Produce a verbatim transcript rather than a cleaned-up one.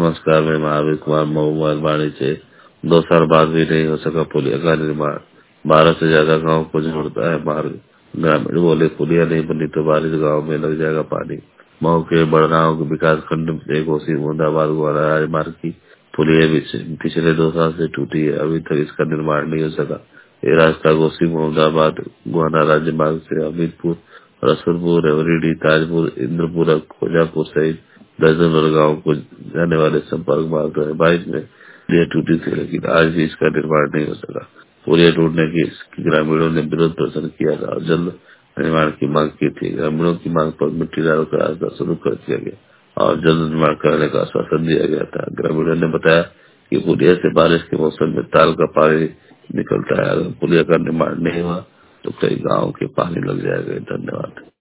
नमस्कार, मैं महावीर कुमार महुआ वाणी से। दो साल बाद भी नहीं हो सका पुलिया का निर्माण। बारह से ज्यादा गांव को जोड़ता है मार्ग। ग्रामीण बोले पुलिया नहीं बनी तो बारिश गांव में लग जाएगा पानी। मऊ के बड़गांव के विकास खंड में घोसी मुंदाबाद गुआना राजमार्ग की पुलिया पिछले दो साल से टूटी है, अभी तक इसका निर्माण नहीं हो सका। ये रास्ता घोसी मुंदाबाद गुआना राजमार्ग से अमीरपुर, रसूलपुर, रेवड़ी, ताजपुर, इंद्रपुरा, खोजापुर सहित दर्जन और गाँव को जाने वाले संपर्क मार्ग दो हजार बाईस में पुलिया टूटी थी, लेकिन आज भी इसका निर्माण नहीं हो सका। पुलिया टूटने की ग्रामीणों ने विरोध प्रदर्शन किया था और जल्द निर्माण की मांग की थी। ग्रामीणों की मांग पर मिट्टी डालकर रास्ता शुरू कर दिया गया और जल्द निर्माण करने का आश्वासन दिया गया था। ग्रामीणों ने बताया कि पुलिया से बारिश के मौसम में ताल का पानी निकलता है। अगर पुलिया का निर्माण नहीं हुआ तो कई गाँव के पानी लग जाएगा। धन्यवाद।